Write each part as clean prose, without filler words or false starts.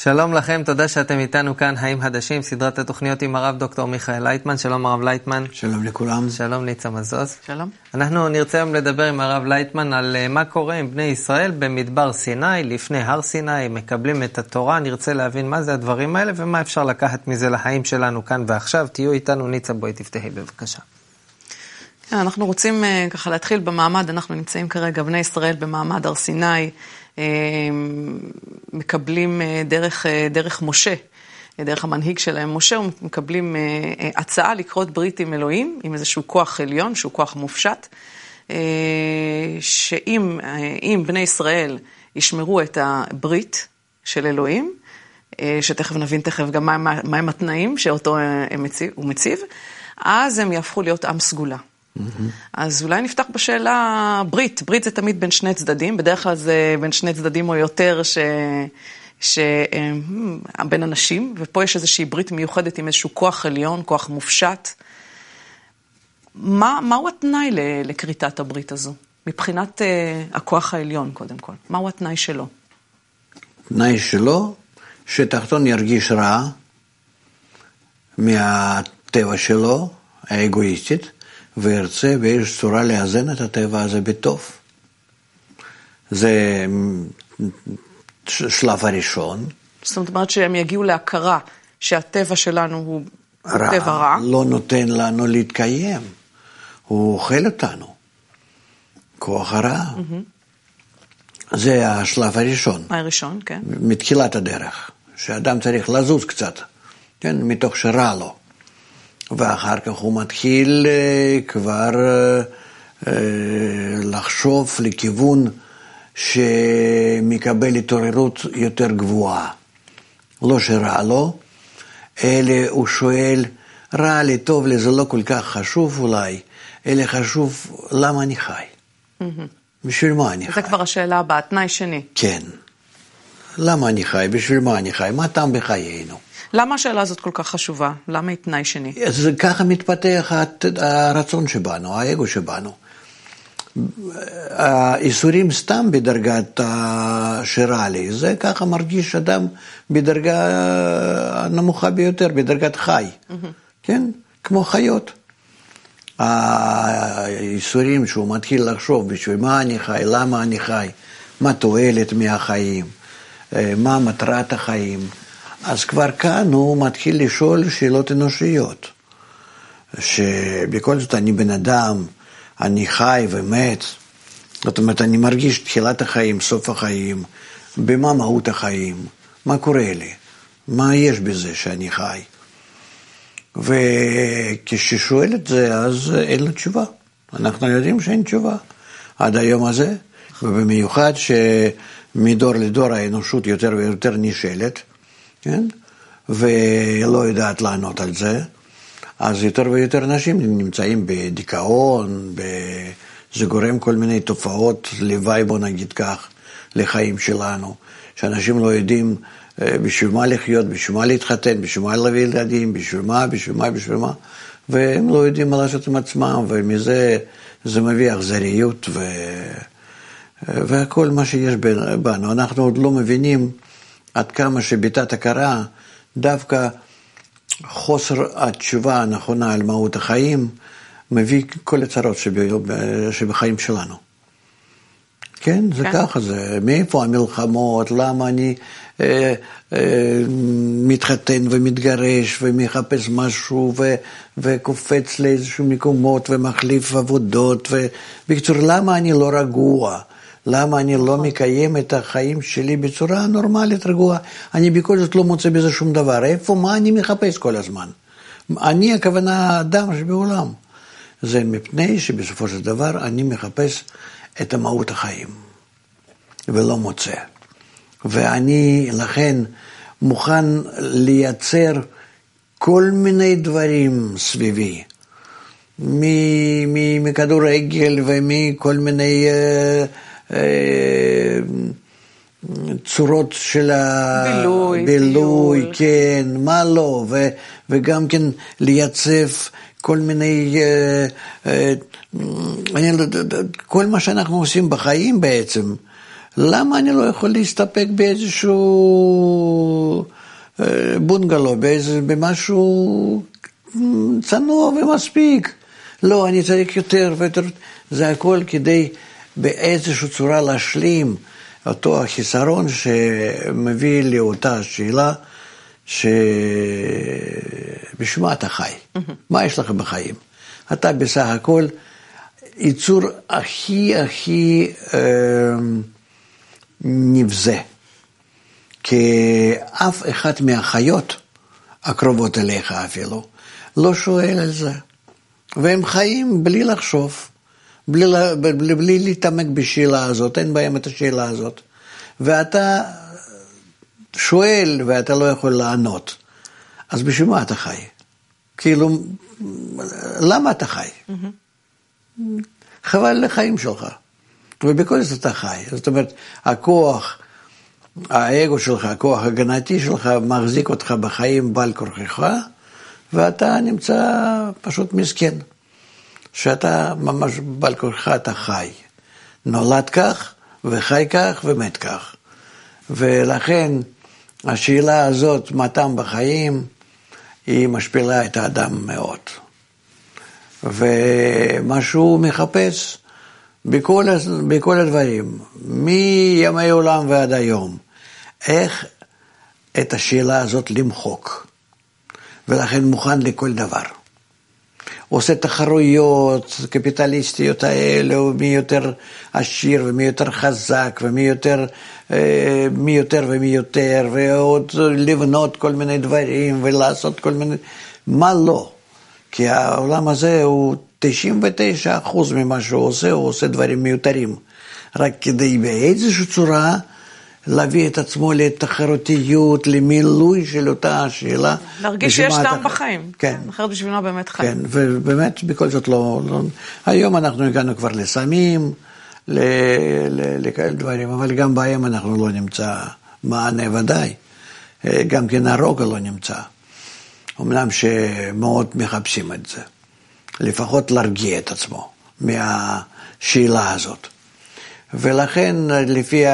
שלום לכם, תודה שאתם איתנו כאן, חיים חדשים, סדרת התוכניות עם הרב דוקטור מיכאל לייטמן. שלום הרב לייטמן. שלום לכולם. שלום ניצה מזוז. שלום. אנחנו נרצה היום לדבר עם הרב לייטמן על מה קורה עם בני ישראל במדבר סיני, לפני הר סיני, מקבלים את התורה. נרצה להבין מה זה הדברים האלה ומה אפשר לקחת מזה לחיים שלנו כאן ועכשיו. תהיו איתנו, ניצה, בואי תפתחי בבקשה. אנחנו רוצים ככה להתחיל במעמד, אנחנו נמצאים כרגע בני ישראל במעמד הר סיני, מקבלים דרך משה, דרך המנהיג שלהם משה, מקבלים הצעה לקרות ברית עם אלוהים, עם איזשהו כוח עליון, שהוא כוח מופשט, שאם בני ישראל ישמרו את הברית של אלוהים, שתכף נבין גם מהם התנאים שאותו הוא מציב, אז הם יהפכו להיות עם סגולה. אז אולי נפתח בשאלה ברית. ברית זה תמיד בין שני צדדים, בדרך כלל זה בין שני צדדים או יותר בין אנשים, ופה יש איזושהי ברית מיוחדת עם איזשהו כוח עליון, כוח מופשט. מהו התנאי לכריתת הברית הזו? מבחינת הכוח העליון קודם כל. מהו התנאי שלו? התנאי שלו שתחתון ירגיש רע מהטבע שלו, האגואיסטית, וירצה באיזו צורה לאזן את הטבע הזה בטוב. זה שלב הראשון. זאת אומרת שהם יגיעו להכרה שהטבע שלנו הוא טבע רע. לא נותן לנו להתקיים. הוא אוכל אותנו. כוח הרע. זה השלב הראשון. הראשון, כן. מתחילת הדרך. שאדם צריך לזוז קצת. כן, מתוך שרע לו. ואחר כך הוא מתחיל כבר לחשוב לכיוון שמקבל התעוררות יותר גבוהה. לא שרע לו, אלא הוא שואל, רע לי, טוב לי, זה לא כל כך חשוב אולי, אלא חשוב למה אני חי. בשביל מה אני חי? זה כבר השאלה הבאה, תנאי שני. כן. למה אני חי? בשביל מה אני חי? מה טעם בחיינו? למה השאלה הזאת כל כך חשובה? למה היא תנאי שני? אז ככה מתפתח הרצון שבנו, האגו שבנו. האיסורים סתם בדרגת שרע לי, זה ככה מרגיש אדם בדרגה הנמוכה ביותר, בדרגת חי. כן? כמו חיות. האיסורים שהוא מתחיל לחשוב בשביל מה אני חי, למה אני חי, מה תועלת מהחיים, מה מטרת החיים. אז כבר כאן הוא מתחיל לשאול שאלות אנושיות, שבכל זאת אני בן אדם, אני חי ומת, זאת אומרת אני מרגיש תחילת החיים, סוף החיים, במה מהות החיים, מה קורה לי, מה יש בזה שאני חי. וכששואל את זה אז אין לו תשובה, אנחנו יודעים שאין תשובה עד היום הזה, ובמיוחד שמדור לדור האנושות יותר ויותר נשאלת, כן? ולא יודעת לענות על זה, אז יותר ויותר אנשים נמצאים בדיכאון, זה גורם כל מיני תופעות לוואי, בוא נגיד כך, לחיים שלנו, שאנשים לא יודעים בשביל מה לחיות, בשביל מה להתחתן, בשביל מה להביא ילדים, בשביל מה, והם לא יודעים מה לעשות עם עצמם, ומזה זה מביא אכזריות והכל מה שיש בנו. אנחנו עוד לא מבינים עד כמה שביטת הכרה, דווקא חוסר התשובה הנכונה על מהות החיים, מביא כל הצרות שבחיים שלנו. כן, זה ככה, זה מאיפה המלחמות, למה אני מתחתן ומתגרש ומחפש משהו וקופץ לאיזשהו מקומות ומחליף עבודות, ובקצור, למה אני לא רגוע? למה אני לא מקיים את החיים שלי בצורה נורמלית, רגועה? אני בכל זאת לא מוצא בזה שום דבר. איפה, מה אני מחפש כל הזמן? אני הכוונה האדם שבעולם. זה מפני שבסופו של דבר אני מחפש את המהות החיים, ולא מוצא. ואני לכן מוכן לייצר כל מיני דברים סביבי, מכדורגל ומכל מיני צורות של הבילוי, כן, מה לא, וגם כן לייצב כל מיני, כל מה שאנחנו עושים בחיים בעצם, למה אני לא יכול להסתפק באיזשהו בונגלו, במשהו צנוע ומספיק? לא, אני צריך יותר ויותר. זה הכל כדי באיזושהי צורה להשלים אותו החיסרון שמביא לאותה שאלה שבשביל מה אתה חי? מה יש לך בחיים? אתה בסך הכל יצור הכי נבזה, כי אף אחד מהחיות הקרובות אליך אפילו לא שואל על זה, והם חיים בלי לחשוב, בלי להתעמק בשאלה הזאת, אין בהם את השאלה הזאת, ואתה שואל ואתה לא יכול לענות, אז בשביל מה אתה חי? כאילו, למה אתה חי? חבל לחיים שלך, ובכל זאת אתה חי. זאת אומרת, הכוח, האגו שלך, הכוח הגנתי שלך, מחזיק אותך בחיים בעל כורחך, ואתה נמצא פשוט מסכן, שאתה ממש בעל כורחך, אתה חי. נולד כך, וחי כך, ומת כך. ולכן, השאלה הזאת, מה טעם בחיים, היא משפילה את האדם מאוד. ומה שהוא מחפש בכל הדברים, מימי עולם ועד היום, איך את השאלה הזאת למחוק. ולכן מוכן לכל דבר. עושה תחרויות קפיטליסטיות האלה, מי יותר עשיר ומי יותר חזק ומי יותר ומי יותר, ועוד לבנות כל מיני דברים ולעשות כל מיני, מה לא? כי העולם הזה הוא 99% ממה שהוא עושה דברים מיותרים, רק כדי באיזושהי צורה להביא את עצמו לתחרותיות, למילוי של אותה השאלה. להרגיש שיש טעם בחיים. כן. אחרת בשביל מה באמת חיים. כן, ובאמת בכל זאת לא... היום אנחנו הגענו כבר לסמים, לכאלה דברים, אבל גם בהם אנחנו לא נמצא מענה ודאי. גם כן הרוגע לא נמצא. אמנם שמאוד מחפשים את זה. לפחות להרגיע את עצמו מהשאלה הזאת. ולכן לפי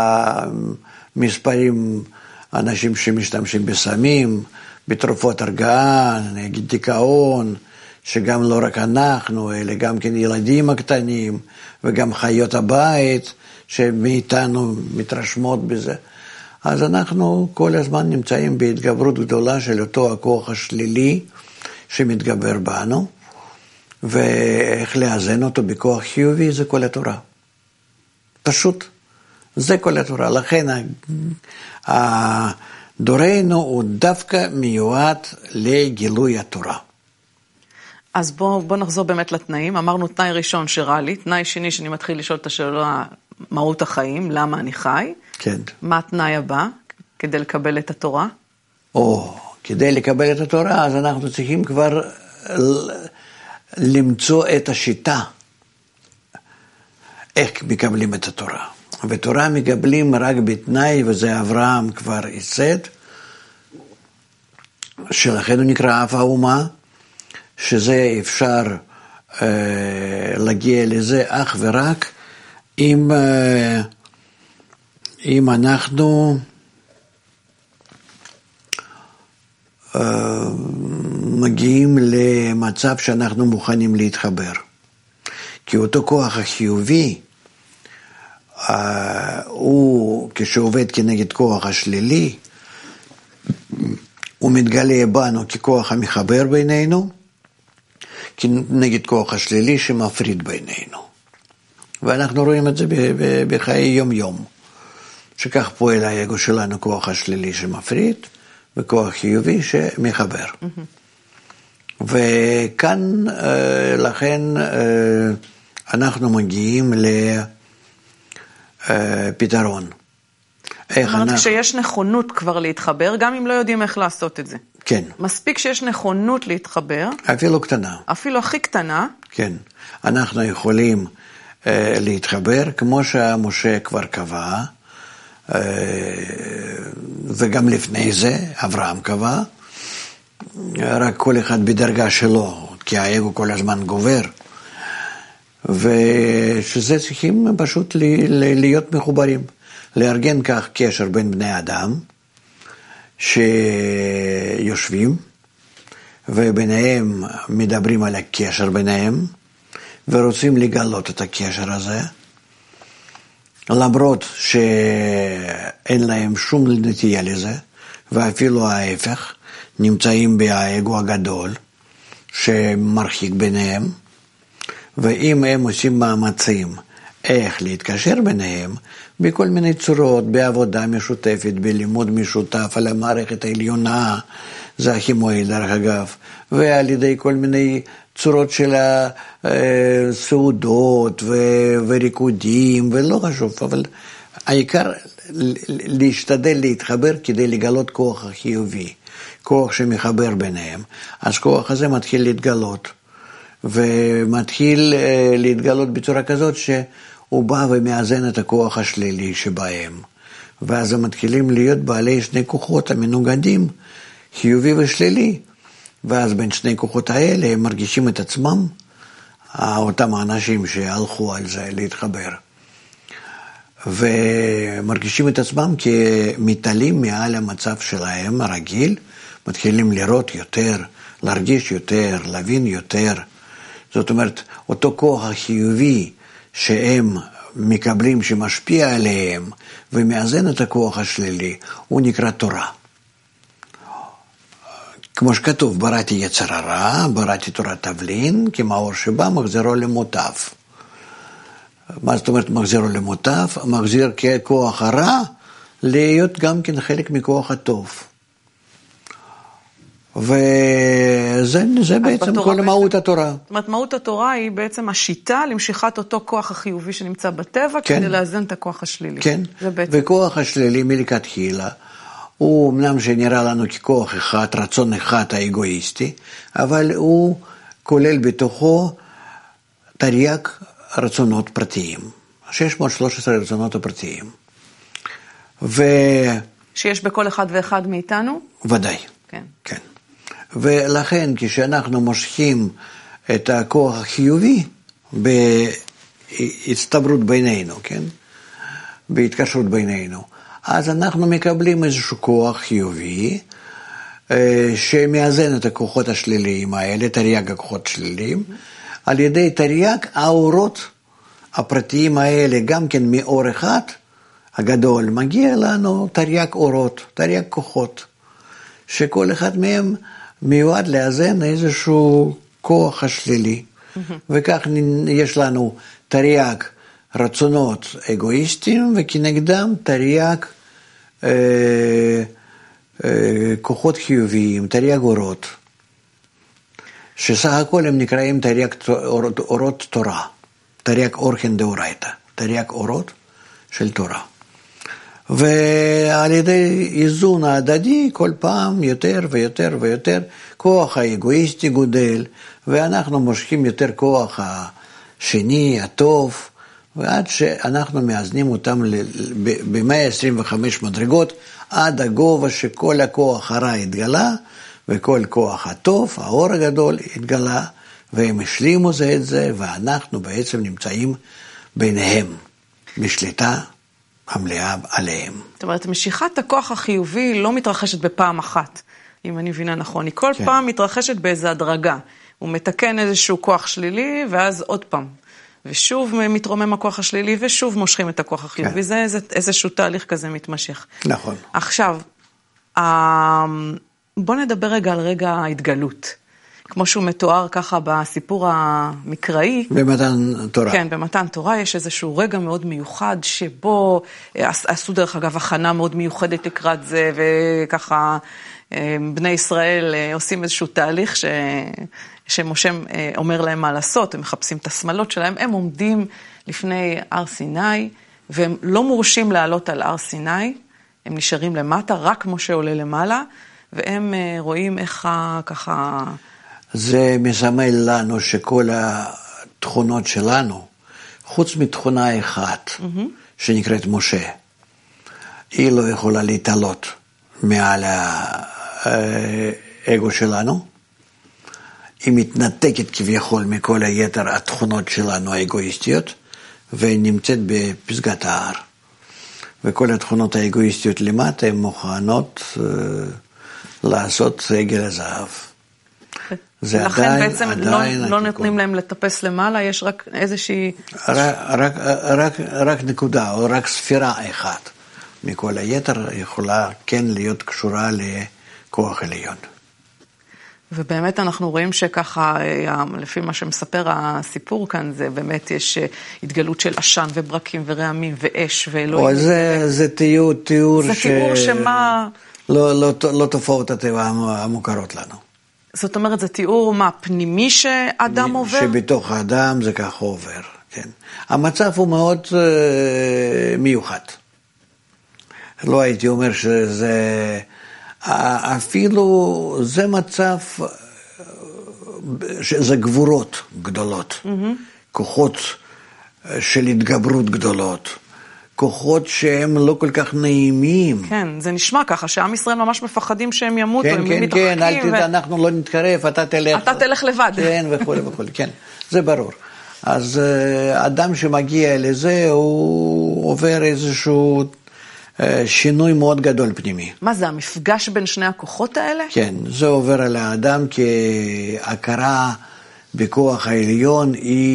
המספרים, אנשים שמשתמשים בסמים, בתרופות הרגעה, נגיד דיכאון, שגם לא רק אנחנו, אלא גם כן ילדים הקטנים, וגם חיות הבית, שמאיתנו מתרשמות בזה. אז אנחנו כל הזמן נמצאים בהתגברות גדולה של אותו הכוח השלילי, שמתגבר בנו, ואיך לאזן אותו בכוח חיובי, זה כל התורה. פשוט, זה כל התורה. לכן דורנו הוא דווקא מיועד לגילוי התורה. אז בוא נחזור באמת לתנאים. אמרנו תנאי ראשון שרע לי, תנאי שני שאני מתחיל לשאול את השאלה מהות החיים, למה אני חי. כן. מה התנאי הבא כדי לקבל את התורה? כדי לקבל את התורה, אז אנחנו צריכים כבר למצוא את השיטה. איך מקבלים את התורה. ותורה מקבלים רק בתנאי, וזה אברהם כבר ייסד, שלכן הוא נקרא אב האומה, שזה אפשר להגיע לזה אך ורק אם אנחנו מגיעים למצב שאנחנו מוכנים להתחבר. כי אותו כוח החיובי, הוא כשעובד כנגד כוח השלילי, הוא מתגלה בנו ככוח המחבר בינינו, כנגד כוח השלילי שמפריד בינינו. ואנחנו רואים את זה בחיי יום-יום, שכך פועל האגו שלנו, כוח השלילי שמפריד, וכוח חיובי שמחבר. וכאן, לכן, אנחנו מגיעים לפתרון. אמרת שיש נכונות כבר להתחבר, גם אם לא יודעים איך לעשות את זה. כן. מספיק שיש נכונות להתחבר. אפילו קטנה. אפילו הכי קטנה. כן. אנחנו יכולים להתחבר, כמו שמשה כבר קבע, וגם לפני זה אברהם קבע, רק כל אחד בדרגה שלו, כי האגו כל הזמן גובר. ושזה צריכים פשוט להיות מחוברים, לארגן כך קשר בין בני אדם, שיושבים, וביניהם מדברים על הקשר ביניהם, ורוצים לגלות את הקשר הזה, למרות שאין להם שום נטייה לזה, ואפילו ההפך, נמצאים באגו הגדול, שמרחיק ביניהם, ואם הם עושים מאמצים איך להתקשר ביניהם, בכל מיני צורות, בעבודה משותפת, בלימוד משותף על המערכת העליונה, זה הכי מועיל דרך אגב, ועל ידי כל מיני צורות של הסעודות וריקודים, ולא חשוב, אבל העיקר להשתדל להתחבר כדי לגלות כוח החיובי, כוח שמחבר ביניהם. אז כוח הזה מתחיל להתגלות, ומתחיל להתגלות בצורה כזאת שהוא בא ומאזן את הכוח השלילי שבהם. ואז הם מתחילים להיות בעלי שני כוחות המנוגדים, חיובי ושלילי. ואז בין שני כוחות האלה הם מרגישים את עצמם, אותם האנשים שהלכו על זה להתחבר. ומרגישים את עצמם כמתעלים מעל המצב שלהם הרגיל, מתחילים לראות יותר, להרגיש יותר, להבין יותר. זאת אומרת, אותו כוח החיובי שהם מקבלים, שמשפיע עליהם ומאזן את הכוח השלילי, הוא נקרא תורה. כמו שכתוב, בראתי יצר הרע, בראתי תורת תבלין, כמאור שבא מחזירו למוטב. מה זאת אומרת מחזירו למוטב? מחזיר ככוח הרע להיות גם כן חלק מכוח הטוב. וזה בעצם כל מהות התורה. זאת אומרת, מהות התורה היא בעצם השיטה למשיכת אותו כוח החיובי שנמצא בטבע, כן. כדי לאזן את הכוח השלילי. כן, בעצם... וכוח השלילי מלכתחילה, הוא אמנם שנראה לנו ככוח אחד, רצון אחד האגואיסטי, אבל הוא כולל בתוכו תרי"ג רצונות פרטיים, 613 רצונות הפרטיים. שיש בכל אחד ואחד מאיתנו? ודאי, כן. כן. ולכן כשאנחנו מושכים את הכוח החיובי בהצטברות בינינו, כן? בהתקשרות בינינו, אז אנחנו מקבלים איזשהו כוח חיובי שמאזן את הכוחות השליליים האלה, תרי"ג הכוחות שליליים, על ידי תרי"ג האורות הפרטיים האלה, גם כן מאור אחד הגדול, מגיע לנו תרי"ג אורות, תרי"ג כוחות, שכל אחד מהם מיועד לאזן איזשהו כוח השלילי. וכך יש לנו תרי"ג רצונות אגואיסטיים, וכנגדם תרי"ג כוחות חיוביים, תרי"ג אורות, שסך הכל הם נקראים תרי"ג אורות תורה, תרי"ג אורחן דאורייתא, תרי"ג אורות של תורה. ועל ידי איזון ההדדי כל פעם יותר ויותר ויותר כוח האגואיסטי גודל, ואנחנו מושכים יותר כוח השני, הטוב, ועד שאנחנו מאזנים אותם ב-125 מדרגות, עד הגובה שכל הכוח הרע התגלה, וכל כוח הטוב, האור הגדול התגלה, והם השלימו זה את זה, ואנחנו בעצם נמצאים ביניהם, בשליטה המלאה עליהם. זאת אומרת, משיכת הכוח החיובי לא מתרחשת בפעם אחת, אם אני מבינה נכון. היא כל פעם מתרחשת באיזו הדרגה. הוא מתקן איזשהו כוח שלילי, ואז עוד פעם. ושוב מתרומם הכוח השלילי, ושוב מושכים את הכוח החיובי. זה איזשהו תהליך כזה מתמשך. נכון. עכשיו, בוא נדבר רגע על רגע ההתגלות. כמו שהוא מתואר ככה בסיפור המקראי. במתן תורה. כן, במתן תורה יש איזשהו רגע מאוד מיוחד, שבו עשו דרך אגב הכנה מאוד מיוחדת לקראת זה, וככה בני ישראל עושים איזשהו תהליך שמשה אומר להם מה לעשות, הם מחפשים את השמלות שלהם, הם עומדים לפני הר סיני, והם לא מורשים לעלות על הר סיני, הם נשארים למטה, רק משה עולה למעלה, והם רואים איך ככה... זה מסמל לנו שכל התכונות שלנו, חוץ מתכונה אחת, שנקראת משה, היא לא יכולה להתעלות מעל האגו שלנו, היא מתנתקת כביכול מכל היתר התכונות שלנו האגואיסטיות, ונמצאת בפסגת ההר. וכל התכונות האגואיסטיות למטה הן מוכנות לעשות עגל הזהב. לכן בעצם לא נותנים להם לטפס למעלה, יש רק איזושהי... רק נקודה, או רק ספירה אחת. מכל היתר יכולה כן להיות קשורה לכוח עליון. ובאמת אנחנו רואים שככה, לפי מה שמספר הסיפור כאן, זה באמת יש התגלות של עשן וברקים ורעמים ואש ואלוהים. זה תיאור זה תיאור שמה... לא תופעות הטבע המוכרות לנו. זאת אומרת, זה תיאור מה, פנימי שאדם עובר? שבתוך האדם זה ככה עובר, כן. המצב הוא מאוד מיוחד. לא הייתי אומר שזה... אפילו זה מצב שזה גבורות גדולות, כוחות של התגברות גדולות, כוחות שהם לא כל כך נעימים. כן, זה נשמע ככה, שעם ישראל ממש מפחדים שהם ימותו, הם מתרחקים. כן, אל תדע, אנחנו לא נתקרב, אתה תלך לבד. כן, וכו' וכו', כן, זה ברור. אז אדם שמגיע לזה, הוא עובר איזשהו שינוי מאוד גדול פנימי. מה זה, המפגש בין שני הכוחות האלה? כן, זה עובר על האדם כהכרה בכוח העליון,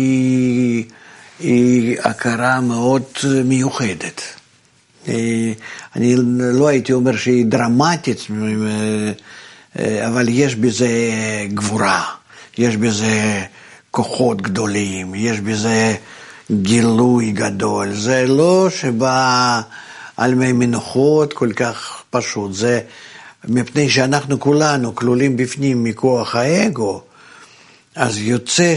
היא הכרה מאוד מיוחדת. אני לא הייתי אומר שהיא דרמטית, אבל יש בזה גבורה, יש בזה כוחות גדולים, יש בזה גילוי גדול. זה לא שבא על מי מנוחות כל כך פשוט, זה מפני שאנחנו כולנו כלולים בפנים מכוח האגו, אז יוצא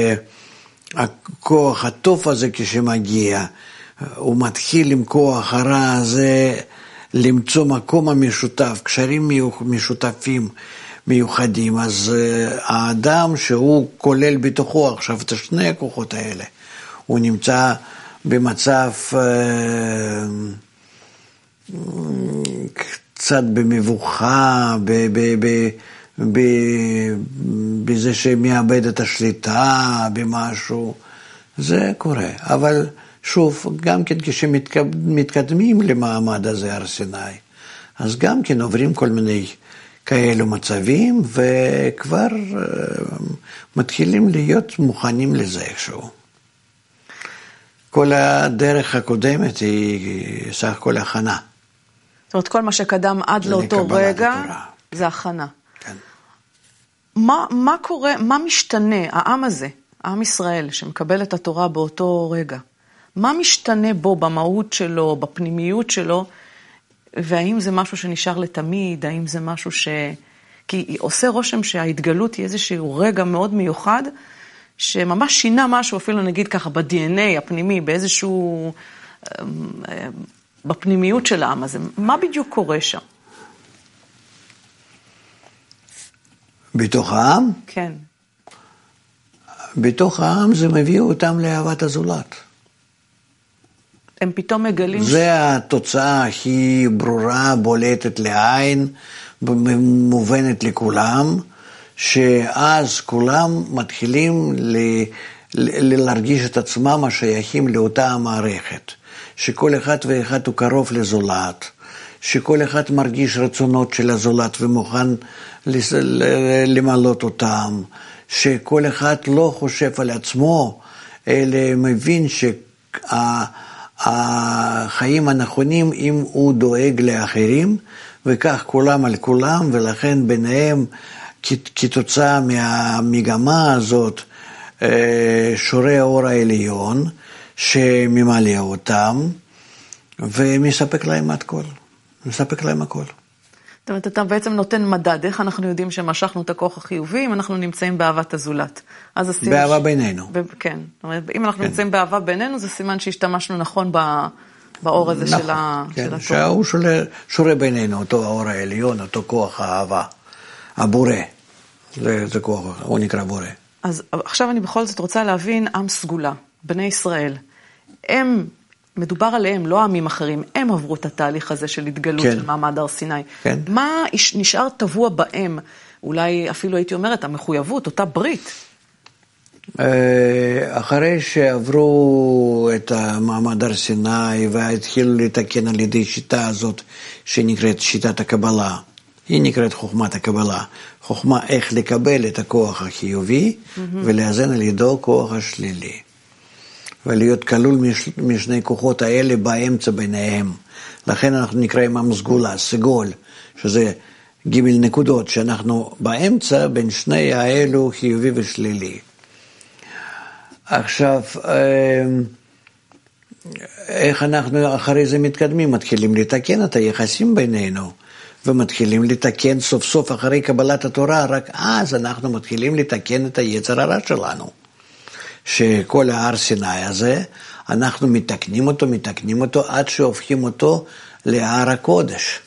שהכוח הטוב הזה כשמגיע, הוא מתחיל עם כוח הרע הזה למצוא מקום המשותף, קשרים משותפים מיוחדים, אז האדם שהוא כולל בתוכו עכשיו את שני הכוחות האלה, הוא נמצא במצב קצת במבוכה, בזה שמאבד את השליטה במשהו, זה קורה. אבל שוב, גם כן כשמתקדמים למעמד הזה הר סיני, אז גם כן עוברים כל מיני כאלו מצבים, וכבר מתחילים להיות מוכנים לזה איכשהו. כל הדרך הקודמת היא סך הכל הכנה. זאת אומרת, כל מה שקדם עד לאותו רגע, זה הכנה. כן. מה קורה, מה משתנה, העם הזה, העם ישראל, שמקבל את התורה באותו רגע, מה משתנה בו, במהות שלו, בפנימיות שלו, והאם זה משהו שנשאר לתמיד, האם זה משהו כי עושה רושם שההתגלות היא איזשהו רגע מאוד מיוחד, שממש שינה משהו, אפילו נגיד ככה, ב-DNA הפנימי, באיזשהו, בפנימיות של העם הזה. מה בדיוק קורה שם? בתוך העם? כן. בתוך העם זה מביא אותם לאהבת הזולת. הם פתאום מגלים... זה התוצאה הכי ברורה, בולטת לעין, מובנת לכולם, שאז כולם מתחילים להרגיש את עצמם השייכים לאותה המערכת, שכל אחד ואחד הוא קרוב לזולת, שכל אחד מרגיש רצונות של הזולת ומוכן למלות אותם, שכל אחד לא חושב על עצמו, אלא מבין שהחיים הנכונים אם הוא דואג לאחרים, וכך כולם על כולם, ולכן ביניהם כתוצאה מהמגמה הזאת שורה האור העליון שממלא אותם ומספק להם הכל, מספק להם הכל. זאת אומרת, אתה בעצם נותן מדד, איך אנחנו יודעים שמשכנו את הכוח החיובי אם אנחנו נמצאים באהבת הזולת? באהבה בינינו. כן, זאת אומרת, אם אנחנו נמצאים באהבה בינינו, זה סימן שהשתמשנו נכון באור הזה של התורה. כן, שהוא שורה בינינו, אותו האור העליון, אותו כוח האהבה, הבורא. זה כוח, הוא נקרא בורא. אז עכשיו אני בכל זאת רוצה להבין עם סגולה, בני ישראל. מדובר עליהם, לא עמים אחרים, הם עברו את התהליך הזה של התגלות של מעמד הר סיני. כן. מה נשאר טבוע בהם? אולי אפילו הייתי אומרת, המחויבות, אותה ברית. אחרי שעברו את המעמד הר סיני והתחילו לתקן על ידי שיטה הזאת שנקראת שיטת הקבלה, היא נקראת חוכמת הקבלה, חוכמה איך לקבל את הכוח החיובי ולאזן על ידו כוח השלילי. ולהיות כלול משני כוחות האלה באמצע ביניהם. לכן אנחנו נקראים עם סגולה, סגול, שזה ג' נקודות, שאנחנו באמצע בין שני האלו חיובי ושלילי. עכשיו, איך אנחנו אחרי זה מתקדמים? מתחילים לתקן את היחסים בינינו, ומתחילים לתקן סוף סוף אחרי קבלת התורה, רק אז אנחנו מתחילים לתקן את היצר הרע שלנו. שכל ההר סיני הזה, אנחנו מתקנים אותו עד שהופכים אותו להר הקודש.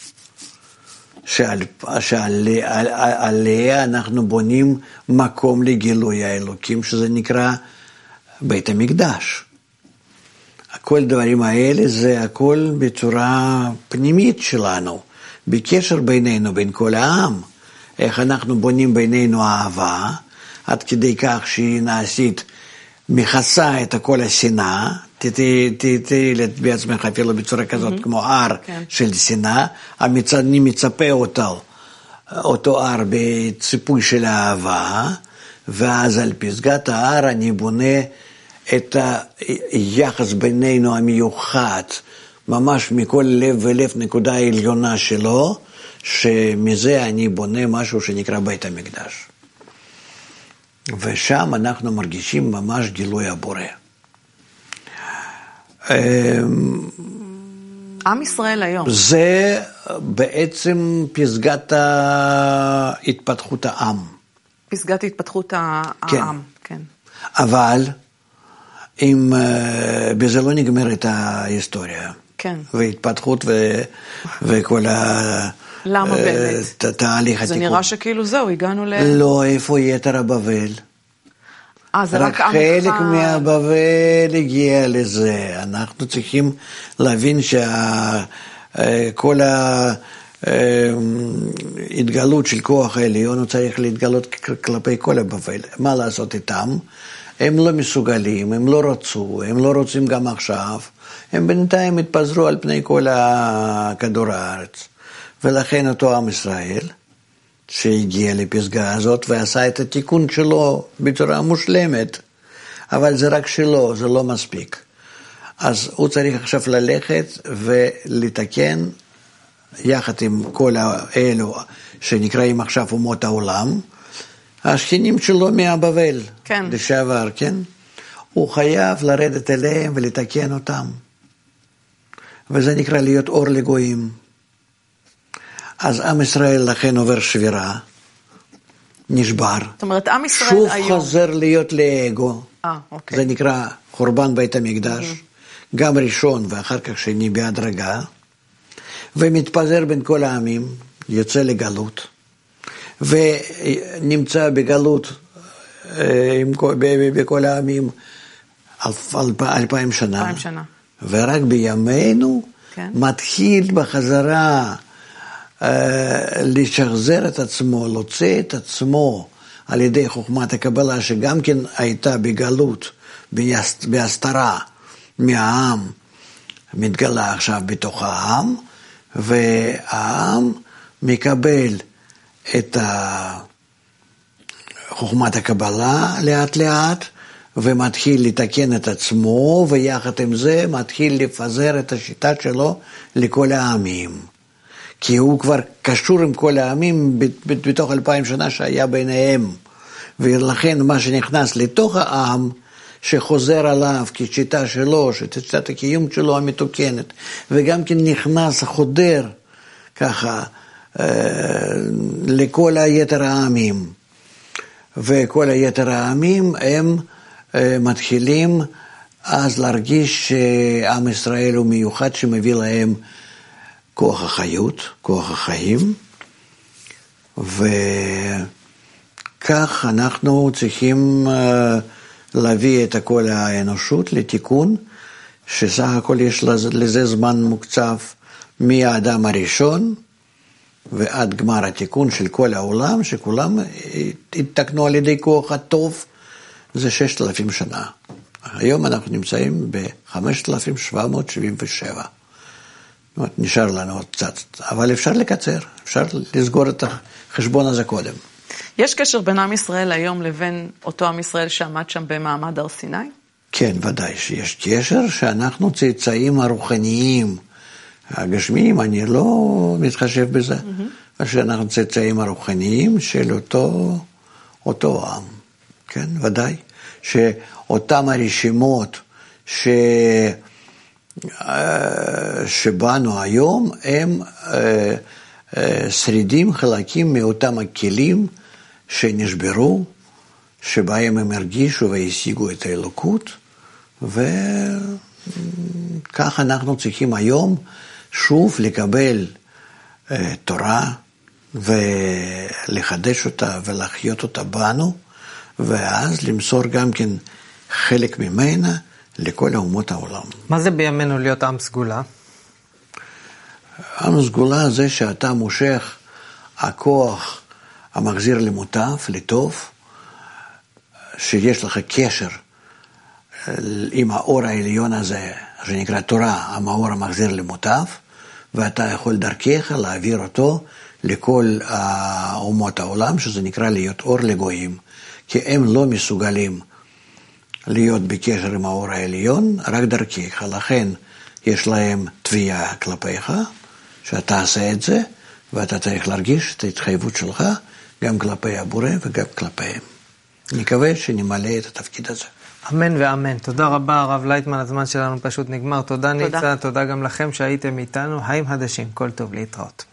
שעליה אנחנו בונים מקום לגילוי האלוקים, שזה נקרא בית המקדש. כל דברים האלה זה הכל בצורה פנימית שלנו, בקשר בינינו, בין כל העם. איך אנחנו בונים בינינו אהבה, עד כדי כך שהיא נעשית מכסה את כל השנאה, תראי בעצמך אפילו בצורה כזאת, כמו הר של שנאה, אני מצפה אותו הר בציפוי של אהבה, ואז על פסגת ההר אני בונה את היחס בינינו המיוחד, ממש מכל לב ולב נקודה עליונה שלו, שמזה אני בונה משהו שנקרא בית המקדש. ושם אנחנו מרגישים ממש גילוי הבורא. עם ישראל היום. זה בעצם פסגת התפתחות העם. פסגת התפתחות העם, כן. אבל אם בזה לא נגמרת ההיסטוריה. כן. והתפתחות וכל למה באמת? תהליך התיקון. זה נראה שכאילו זהו, הגענו לא, איפה יתר הבבל? זה רק עם חלק אחד. מהבבל הגיע לזה. אנחנו צריכים להבין שכל ההתגלות של כוח העליון הוא צריך להתגלות כלפי כל הבבל. מה לעשות איתם? הם לא מסוגלים, הם לא רצו, הם לא רוצים גם עכשיו. הם בינתיים התפזרו על פני כל כדור הארץ. ולכן אותו עם ישראל, שהגיע לפסגה הזאת ועשה את התיקון שלו בצורה מושלמת, אבל זה רק שלו, זה לא מספיק. אז הוא צריך עכשיו ללכת ולתקן, יחד עם כל האלו שנקראים עכשיו אומות העולם, השכנים שלו מהבבל, כן. לשעבר, כן? הוא חייב לרדת אליהם ולתקן אותם. וזה נקרא להיות אור לגויים. אז עם ישראל לכן עובר שבירה, נשבר. זאת אומרת, עם ישראל שוב היום. שוב חוזר להיות לאגו. אוקיי. זה נקרא חורבן בית המקדש. גם ראשון ואחר כך שני בהדרגה. ומתפזר בין כל העמים, יוצא לגלות. ונמצא בגלות בכל העמים 2000 שנה. 2000 שנה. ורק בימינו כן. מתחיל בחזרה לשחזר את עצמו, להוציא את עצמו על ידי חוכמת הקבלה, שגם כן הייתה בגלות, בהסתרה מהעם, מתגלה עכשיו בתוך העם, והעם מקבל את חוכמת הקבלה לאט לאט, ומתחיל לתקן את עצמו, ויחד עם זה מתחיל לפזר את השיטה שלו לכל העמים. כי הוא כבר קשור עם כל העמים בתוך 2000 שנה שהיה ביניהם. ולכן מה שנכנס לתוך העם, שחוזר עליו כשיטה שלו, שיטת הקיום שלו המתוקנת, וגם כן נכנס, חודר ככה לכל היתר העמים. וכל היתר העמים הם מתחילים אז להרגיש שעם ישראל הוא מיוחד, שמביא להם כוח החיות, כוח החיים, וכך אנחנו צריכים להביא את כל האנושות לתיקון, שסך הכל יש לזה זמן מוקצב מהאדם הראשון ועד גמר התיקון של כל העולם, שכולם התתקנו על ידי כוח הטוב, זה 6,000 שנה. היום אנחנו נמצאים ב-5,777. נשאר לנו עוד קצת, אבל אפשר לקצר, אפשר לסגור את החשבון הזה קודם. יש קשר בין עם ישראל היום לבין אותו עם ישראל שעמד שם במעמד הר סיני? כן, ודאי שיש קשר, שאנחנו צאצאים הרוחניים, הגשמיים, אני לא מתחשב בזה, שאנחנו צאצאים הרוחניים של אותו עם, כן, ודאי, שאותם הרשימות שבאנו היום, הם שרידים חלקים מאותם הכלים שנשברו, שבהם הם הרגישו והשיגו את האלוקות, וכך אנחנו צריכים היום שוב לקבל תורה ולחדש אותה ולחיות אותה בנו, ואז למסור גם כן חלק ממנה לכל אומות העולם. מה זה בימינו להיות עם סגולה? עם סגולה זה שאתה מושך הכוח המחזיר למוטב, לטוב, שיש לך קשר עם האור העליון הזה, שנקרא תורה, המאור המחזיר למוטב, ואתה יכול דרכך להעביר אותו לכל אומות העולם, שזה נקרא להיות אור לגויים, כי הם לא מסוגלים להיות בקשר עם האור העליון, רק דרכך, לכן יש להם תביעה כלפיך, שאתה עושה את זה, ואתה צריך להרגיש את ההתחייבות שלך, גם כלפי הבורא וגם כלפיהם. אני מקווה שנמלא את התפקיד הזה. אמן ואמן. תודה רבה, הרב לייטמן, הזמן שלנו פשוט נגמר. תודה ניצה, תודה גם לכם שהייתם איתנו. חיים חדשים, כל טוב, להתראות.